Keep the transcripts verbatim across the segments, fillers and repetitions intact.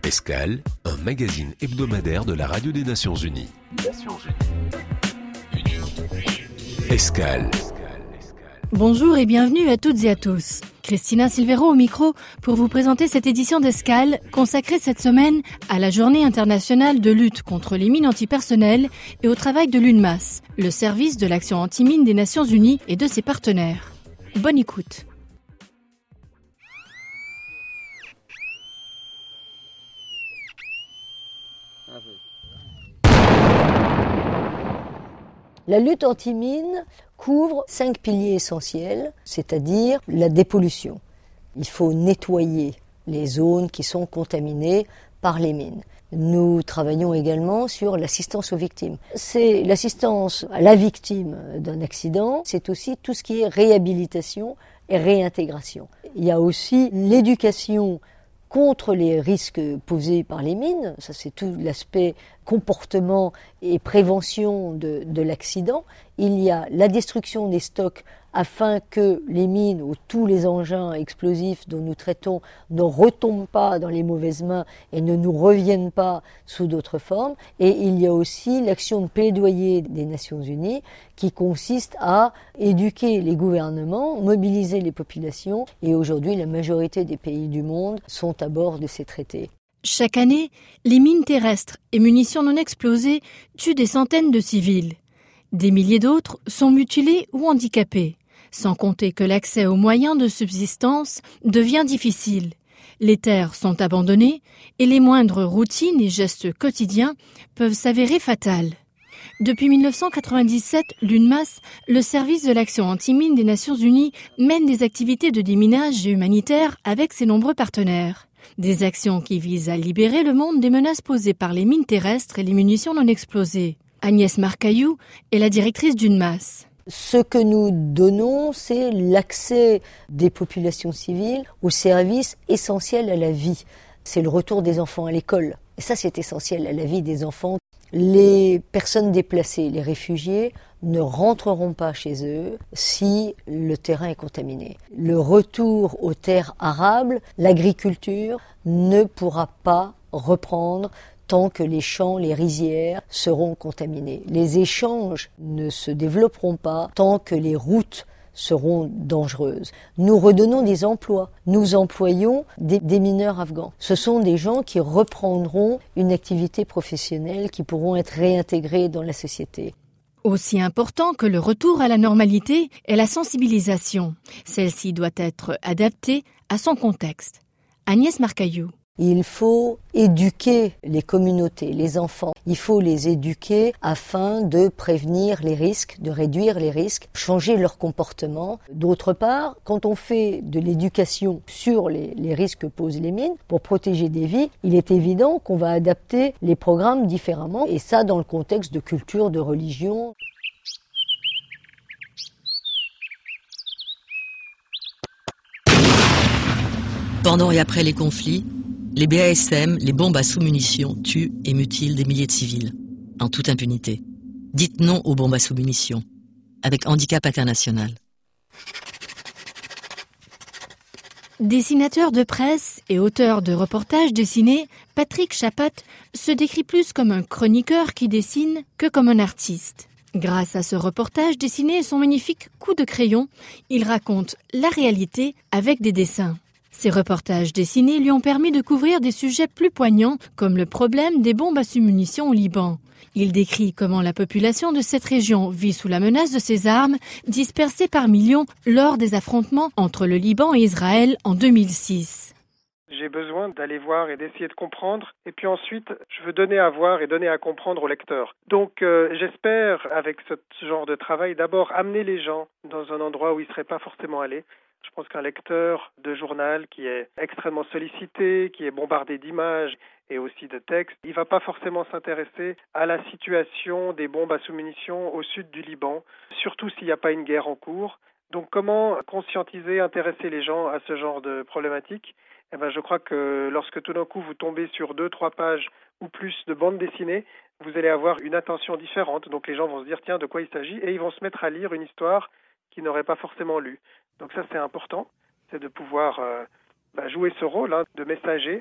Escale, un magazine hebdomadaire de la Radio des Nations Unies. Nations Unies. Escale. Bonjour et bienvenue à toutes et à tous. Christina Silvero au micro pour vous présenter cette édition d'Escale consacrée cette semaine à la Journée internationale de lutte contre les mines antipersonnelles et au travail de l'UNMAS, le service de l'action anti-mine des Nations Unies et de ses partenaires. Bonne écoute. La lutte anti-mine couvre cinq piliers essentiels, c'est-à-dire la dépollution. Il faut nettoyer les zones qui sont contaminées par les mines. Nous travaillons également sur l'assistance aux victimes. C'est l'assistance à la victime d'un accident, c'est aussi tout ce qui est réhabilitation et réintégration. Il y a aussi l'éducation contre les risques posés par les mines, ça c'est tout l'aspect comportement et prévention de, de l'accident. Il y a la destruction des stocks afin que les mines ou tous les engins explosifs dont nous traitons ne retombent pas dans les mauvaises mains et ne nous reviennent pas sous d'autres formes. Et il y a aussi l'action de plaidoyer des Nations Unies qui consiste à éduquer les gouvernements, mobiliser les populations. Et aujourd'hui, la majorité des pays du monde sont à bord de ces traités. Chaque année, les mines terrestres et munitions non explosées tuent des centaines de civils. Des milliers d'autres sont mutilés ou handicapés, sans compter que l'accès aux moyens de subsistance devient difficile. Les terres sont abandonnées et les moindres routines et gestes quotidiens peuvent s'avérer fatals. Depuis mille neuf cent quatre-vingt-dix-sept, l'UNMAS, le service de l'action anti-mine des Nations Unies, mène des activités de déminage et humanitaire avec ses nombreux partenaires. Des actions qui visent à libérer le monde des menaces posées par les mines terrestres et les munitions non explosées. Agnès Marcaillou est la directrice d'UNMAS. Ce que nous donnons, c'est l'accès des populations civiles aux services essentiels à la vie. C'est le retour des enfants à l'école. Et ça, c'est essentiel à la vie des enfants. Les personnes déplacées, les réfugiés, ne rentreront pas chez eux si le terrain est contaminé. Le retour aux terres arables, l'agriculture ne pourra pas reprendre tant que les champs, les rizières seront contaminés. Les échanges ne se développeront pas tant que les routes seront dangereuses. Nous redonnons des emplois. Nous employons des, des mineurs afghans. Ce sont des gens qui reprendront une activité professionnelle, qui pourront être réintégrés dans la société. Aussi important que le retour à la normalité est la sensibilisation. Celle-ci doit être adaptée à son contexte. Agnès Marcaillou. Il faut éduquer les communautés, les enfants. Il faut les éduquer afin de prévenir les risques, de réduire les risques, changer leur comportement. D'autre part, quand on fait de l'éducation sur les, les risques que posent les mines pour protéger des vies, il est évident qu'on va adapter les programmes différemment. Et ça, dans le contexte de culture, de religion. Pendant et après les conflits, les B A S M, les bombes à sous-munitions, tuent et mutilent des milliers de civils, en toute impunité. Dites non aux bombes à sous-munitions, avec Handicap International. Dessinateur de presse et auteur de reportages dessinés, Patrick Chapat se décrit plus comme un chroniqueur qui dessine que comme un artiste. Grâce à ce reportage dessiné et son magnifique coup de crayon, il raconte la réalité avec des dessins. Ces reportages dessinés lui ont permis de couvrir des sujets plus poignants comme le problème des bombes à sous-munitions au Liban. Il décrit comment la population de cette région vit sous la menace de ces armes dispersées par millions lors des affrontements entre le Liban et Israël en deux mille six. J'ai besoin d'aller voir et d'essayer de comprendre. Et puis ensuite, je veux donner à voir et donner à comprendre au lecteur. Donc euh, j'espère, avec ce genre de travail, d'abord amener les gens dans un endroit où ils ne seraient pas forcément allés. Je pense qu'un lecteur de journal qui est extrêmement sollicité, qui est bombardé d'images et aussi de textes, il ne va pas forcément s'intéresser à la situation des bombes à sous-munitions au sud du Liban, surtout s'il n'y a pas une guerre en cours. Donc comment conscientiser, intéresser les gens à ce genre de problématiques ? Eh ben, je crois que lorsque tout d'un coup vous tombez sur deux, trois pages ou plus de bandes dessinées, vous allez avoir une attention différente. Donc les gens vont se dire tiens, de quoi il s'agit ? Et ils vont se mettre à lire une histoire qu'ils n'auraient pas forcément lue. Donc ça c'est important, c'est de pouvoir euh, bah, jouer ce rôle hein, de messager.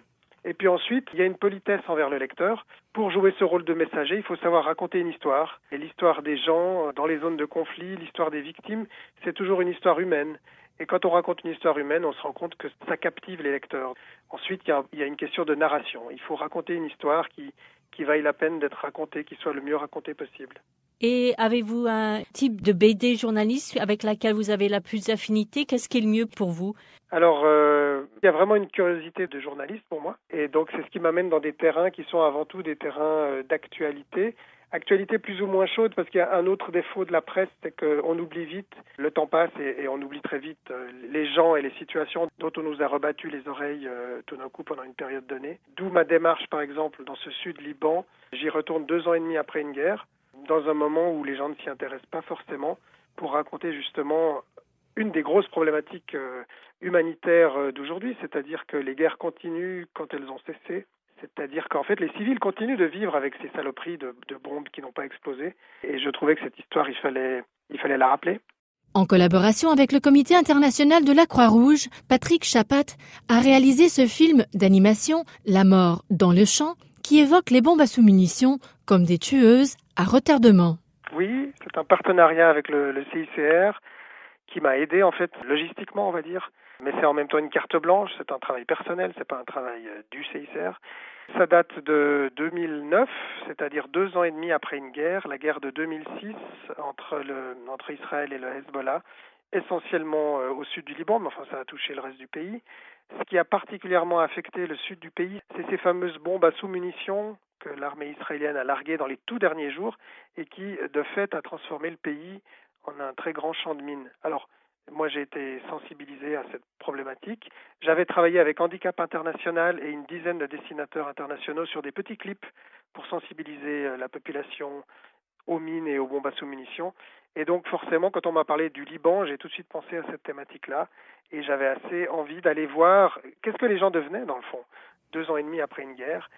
Et puis ensuite, il y a une politesse envers le lecteur. Pour jouer ce rôle de messager, il faut savoir raconter une histoire. Et l'histoire des gens dans les zones de conflit, l'histoire des victimes, c'est toujours une histoire humaine. Et quand on raconte une histoire humaine, on se rend compte que ça captive les lecteurs. Ensuite, il y a, il y a une question de narration. Il faut raconter une histoire qui, qui vaille la peine d'être racontée, qui soit le mieux racontée possible. Et avez-vous un type de B D journaliste avec laquelle vous avez la plus d'affinité? Qu'est-ce qui est le mieux pour vous? Alors, euh, il y a vraiment une curiosité de journaliste pour moi. Et donc, c'est ce qui m'amène dans des terrains qui sont avant tout des terrains euh, d'actualité. Actualité plus ou moins chaude, parce qu'il y a un autre défaut de la presse, c'est qu'on oublie vite, le temps passe et, et on oublie très vite euh, les gens et les situations dont on nous a rebattu les oreilles euh, tout d'un coup pendant une période donnée. D'où ma démarche, par exemple, dans ce sud Liban. J'y retourne deux ans et demi après une guerre, dans un moment où les gens ne s'y intéressent pas forcément, pour raconter justement une des grosses problématiques euh, humanitaires euh, d'aujourd'hui, c'est-à-dire que les guerres continuent quand elles ont cessé. C'est-à-dire qu'en fait, les civils continuent de vivre avec ces saloperies de, de bombes qui n'ont pas explosé. Et je trouvais que cette histoire, il fallait, il fallait la rappeler. En collaboration avec le Comité international de la Croix-Rouge, Patrick Chapat a réalisé ce film d'animation « La mort dans le champ » qui évoque les bombes à sous-munitions comme des tueuses à retardement. Oui, c'est un partenariat avec le, le C I C R qui m'a aidé, en fait, logistiquement, on va dire. Mais c'est en même temps une carte blanche, c'est un travail personnel, c'est pas un travail du C I C R. Ça date de deux mille neuf, c'est-à-dire deux ans et demi après une guerre, la guerre de deux mille six entre, le, entre Israël et le Hezbollah, essentiellement euh, au sud du Liban, mais enfin ça a touché le reste du pays. Ce qui a particulièrement affecté le sud du pays, c'est ces fameuses bombes à sous-munitions que l'armée israélienne a larguées dans les tout derniers jours et qui, de fait, a transformé le pays en un très grand champ de mines. Alors, moi, j'ai été sensibilisé à cette problématique. J'avais travaillé avec Handicap International et une dizaine de dessinateurs internationaux sur des petits clips pour sensibiliser la population aux mines et aux bombes à sous-munitions. Et donc, forcément, quand on m'a parlé du Liban, j'ai tout de suite pensé à cette thématique-là. Et j'avais assez envie d'aller voir qu'est-ce que les gens devenaient, dans le fond, deux ans et demi après une guerre.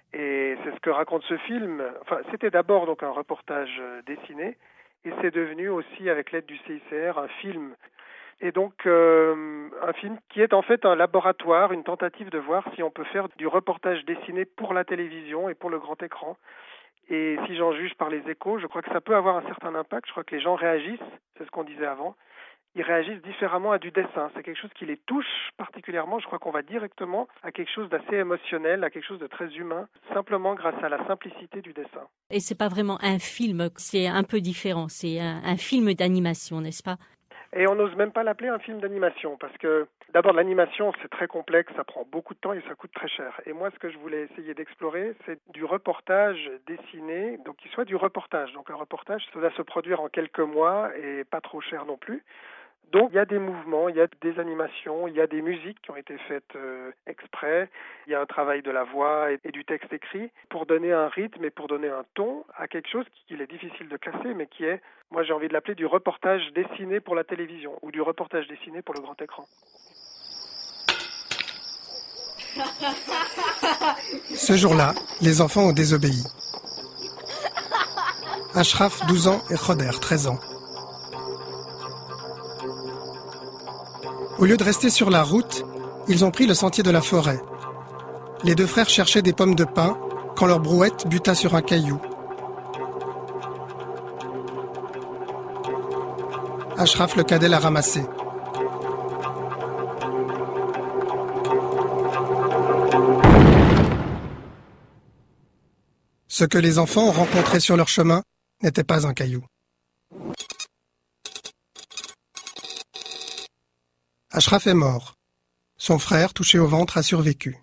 Et c'est ce que raconte ce film. Enfin, c'était d'abord donc un reportage dessiné. Et c'est devenu aussi, avec l'aide du C I C R, un film. Et donc, euh, un film qui est en fait un laboratoire, une tentative de voir si on peut faire du reportage dessiné pour la télévision et pour le grand écran. Et si j'en juge par les échos, je crois que ça peut avoir un certain impact. Je crois que les gens réagissent, c'est ce qu'on disait avant. Ils réagissent différemment à du dessin. C'est quelque chose qui les touche particulièrement. Je crois qu'on va directement à quelque chose d'assez émotionnel, à quelque chose de très humain, simplement grâce à la simplicité du dessin. Et c'est pas vraiment un film, c'est un peu différent. C'est un, un film d'animation, n'est-ce pas? Et on n'ose même pas l'appeler un film d'animation parce que d'abord l'animation c'est très complexe, ça prend beaucoup de temps et ça coûte très cher. Et moi ce que je voulais essayer d'explorer c'est du reportage dessiné, donc qu'il soit du reportage. Donc un reportage ça doit se produire en quelques mois et pas trop cher non plus. Donc il y a des mouvements, il y a des animations, il y a des musiques qui ont été faites euh, exprès, il y a un travail de la voix et, et du texte écrit pour donner un rythme et pour donner un ton à quelque chose qu'il est difficile de classer, mais qui est, moi j'ai envie de l'appeler du reportage dessiné pour la télévision ou du reportage dessiné pour le grand écran. Ce jour-là, les enfants ont désobéi. Ashraf, douze ans, et Khoder, treize ans. Au lieu de rester sur la route, ils ont pris le sentier de la forêt. Les deux frères cherchaient des pommes de pin quand leur brouette buta sur un caillou. Ashraf, le cadet, l'a ramassé. Ce que les enfants ont rencontré sur leur chemin n'était pas un caillou. Ashraf est mort. Son frère, touché au ventre, a survécu.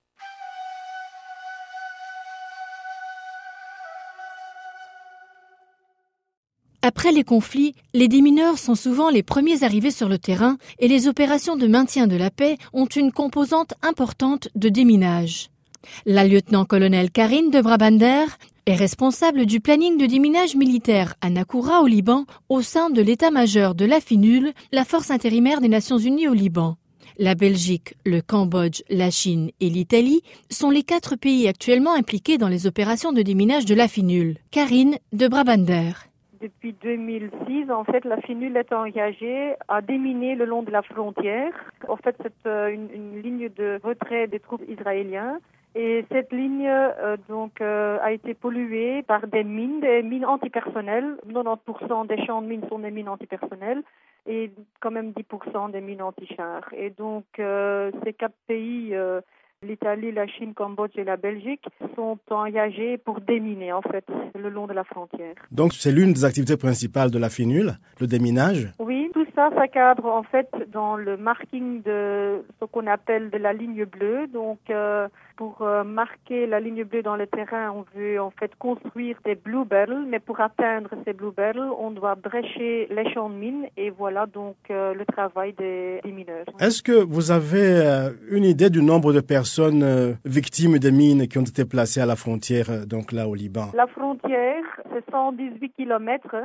Après les conflits, les démineurs sont souvent les premiers arrivés sur le terrain et les opérations de maintien de la paix ont une composante importante de déminage. La lieutenant-colonel Karine de Brabander est responsable du planning de déminage militaire à Nakoura au Liban au sein de l'état-major de l'AFINUL, la force intérimaire des Nations Unies au Liban. La Belgique, le Cambodge, la Chine et l'Italie sont les quatre pays actuellement impliqués dans les opérations de déminage de l'AFINUL. Karine de Brabander. Depuis deux mille six, en fait, la FINUL est engagée à déminer le long de la frontière. En fait, c'est une, une ligne de retrait des troupes israéliennes Et cette ligne euh, donc euh, a été polluée par des mines, des mines antipersonnelles. quatre-vingt-dix pour cent des champs de mines sont des mines antipersonnelles et quand même dix pour cent des mines anti-chars. Et donc euh, ces quatre pays, euh, l'Italie, la Chine, le Cambodge et la Belgique, sont engagés pour déminer en fait le long de la frontière. Donc c'est l'une des activités principales de la FINUL, le déminage? Oui, tout ça, ça cadre en fait dans le marking de ce qu'on appelle de la ligne bleue. Donc euh, pour euh, marquer la ligne bleue dans le terrain, on veut en fait construire des blue barrels, mais pour atteindre ces blue barrels, on doit brécher les champs de mines et voilà donc euh, le travail des, des mineurs. Est-ce que vous avez euh, une idée du nombre de personnes euh, victimes des mines qui ont été placées à la frontière, euh, donc là au Liban? La frontière, c'est cent dix-huit kilomètres.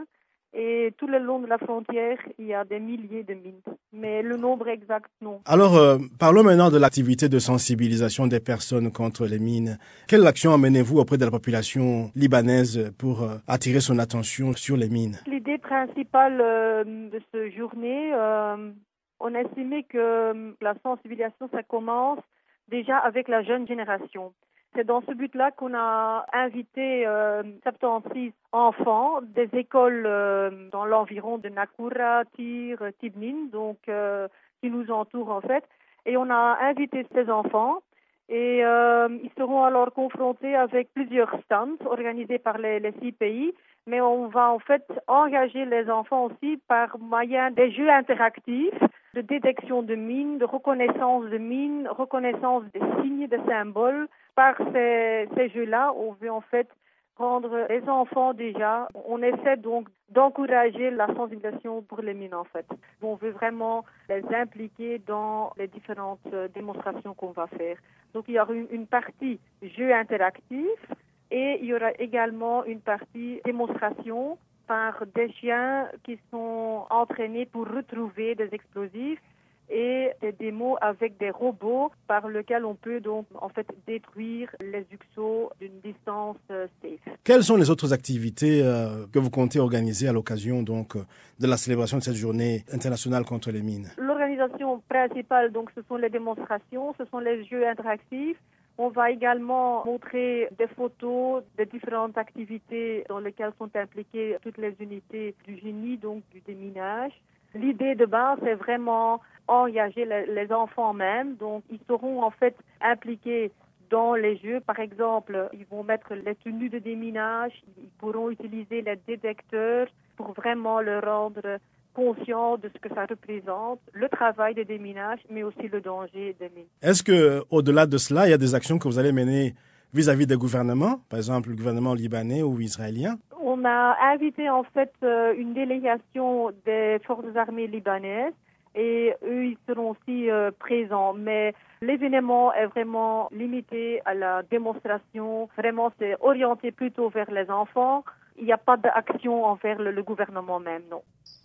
Et tout le long de la frontière, il y a des milliers de mines. Mais le nombre exact, non. Alors, euh, parlons maintenant de l'activité de sensibilisation des personnes contre les mines. Quelle action menez-vous auprès de la population libanaise pour euh, attirer son attention sur les mines? L'idée principale euh, de cette journée, euh, on a estimé que la sensibilisation, ça commence déjà avec la jeune génération. C'est dans ce but-là qu'on a invité euh, soixante-seize enfants des écoles euh, dans l'environ de Nakura, Tyr, Tibnin, donc euh, qui nous entourent en fait. Et on a invité ces enfants et euh, ils seront alors confrontés avec plusieurs stands organisés par les, les six pays. Mais on va en fait engager les enfants aussi par moyen des jeux interactifs de détection de mines, de reconnaissance de mines, reconnaissance des signes, des symboles. Par ces, ces jeux-là, on veut en fait rendre les enfants déjà, on essaie donc d'encourager la sensibilisation pour les mines en fait. On veut vraiment les impliquer dans les différentes démonstrations qu'on va faire. Donc il y aura une, une partie jeu interactif et il y aura également une partie démonstration par des chiens qui sont entraînés pour retrouver des explosifs et des démos avec des robots par lesquels on peut donc en fait détruire les U X O d'une distance euh, safe. Quelles sont les autres activités euh, que vous comptez organiser à l'occasion donc de la célébration de cette journée internationale contre les mines? L'organisation principale donc ce sont les démonstrations, ce sont les jeux interactifs. On va également montrer des photos des différentes activités dans lesquelles sont impliquées toutes les unités du génie, donc du déminage. L'idée de base, c'est vraiment engager les, les enfants même. Donc, ils seront en fait impliqués dans les jeux. Par exemple, ils vont mettre les tenues de déminage. Ils pourront utiliser les détecteurs pour vraiment le rendre conscient de ce que ça représente, le travail de déminage, mais aussi le danger des mines. Est-ce que, au-delà de cela, il y a des actions que vous allez mener vis-à-vis des gouvernements, par exemple le gouvernement libanais ou israélien? On a invité en fait une délégation des forces armées libanaises et eux, ils seront aussi euh, présents. Mais l'événement est vraiment limité à la démonstration. Vraiment, c'est orienté plutôt vers les enfants. Il n'y a pas d'action envers le, le gouvernement même, non.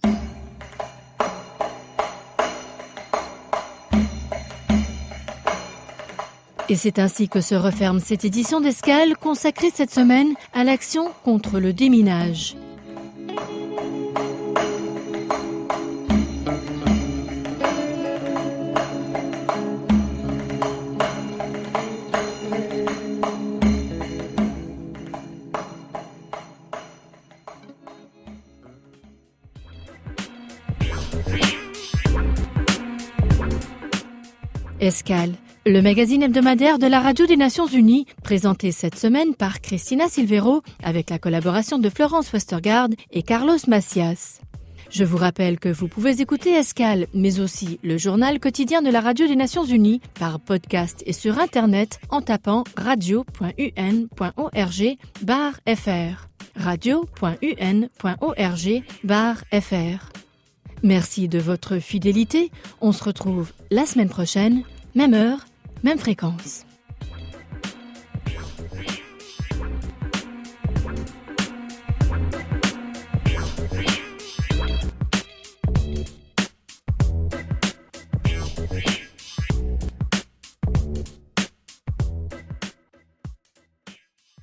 Et c'est ainsi que se referme cette édition d'Escale consacrée cette semaine à l'action contre le déminage. Escale, le magazine hebdomadaire de la Radio des Nations Unies, présenté cette semaine par Christina Silvero avec la collaboration de Florence Westergaard et Carlos Macias. Je vous rappelle que vous pouvez écouter Escale, mais aussi le journal quotidien de la Radio des Nations Unies par podcast et sur Internet en tapant radio.un.org barre fr. radio.un.org barre fr. Merci de votre fidélité. On se retrouve la semaine prochaine, même heure, même fréquence.